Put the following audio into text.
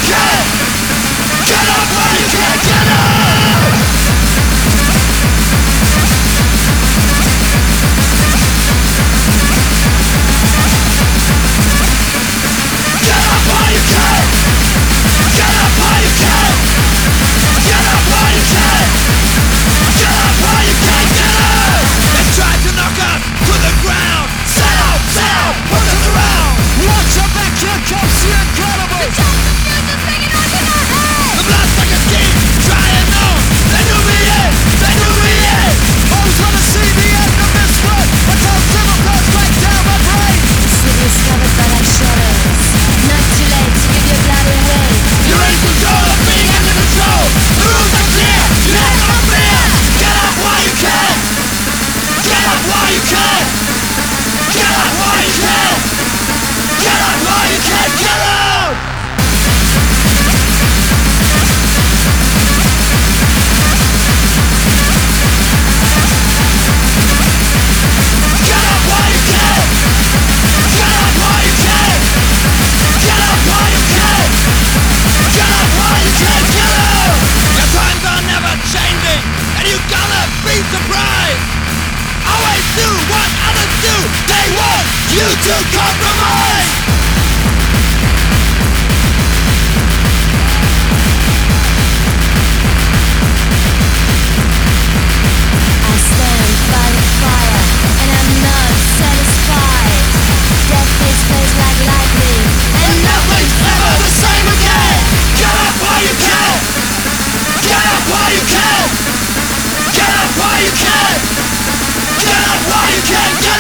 can! Get up while you can! Get up! Get up while you can! Get up while you can! Get up while you can! Get up while you can! Get up! They tried to knock us to the ground. Set up, put us around. Watch your back, here comes the incredible. The fuse is hanging on to my head. The bloodsuckers keep trying on. They knew me in, they knew me in. Always wanna see the end of this run. Until civil codes break down my brain. The city is covered by like shadows. Not too late to give your blood away. You're in control of being under control. The rules are clear, you have no fear. Get up while you can. Get up while you can. Get up while you can. Get up while you can. Get up. Get up while you can. Get up while you can. Get up while you can. Get up while you can. Get up. Your times are never changing, and you gotta be surprised. Always do what others do. They want you to compromise. I stand by the fire, and I'm not satisfied. Death takes place like lightning, And nothing's ever the same again. Get up while you can. Get up while you can. Get up while you can. Get up while you can.